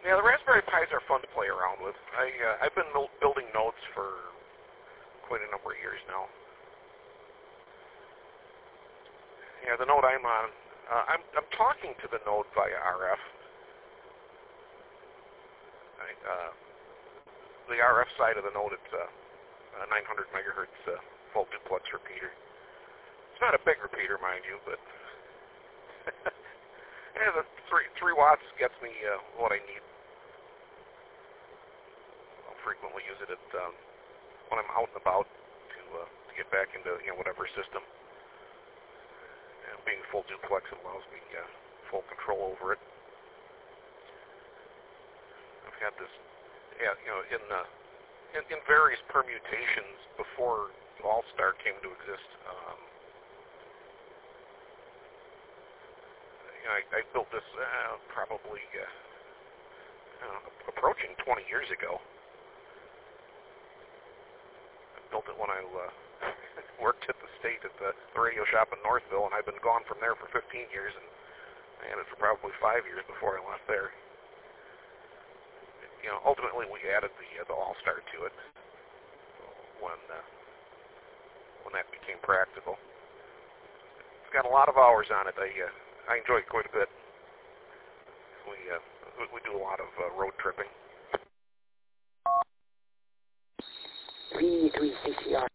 Yeah, the Raspberry Pis are fun to play around with. I've been building nodes for quite a number of years now. Yeah, the node I'm on, I'm talking to the node via RF. The RF side of the node, it's a 900 megahertz full duplex repeater. It's not a big repeater, mind you, but yeah, the 3 watts gets me what I need. I'll frequently use it when I'm out and about to get back into whatever system. And being full duplex allows me full control over it. I've had this, in various permutations before All-Star came to exist. I built this probably approaching 20 years ago. I built it when I worked at the state at the radio shop in Northville, and I've been gone from there for 15 years, and I had it for probably 5 years before I left there. Ultimately we added the All-Star to it when that became practical. It's got a lot of hours on it. I enjoy it quite a bit. We do a lot of road tripping. V3CCR.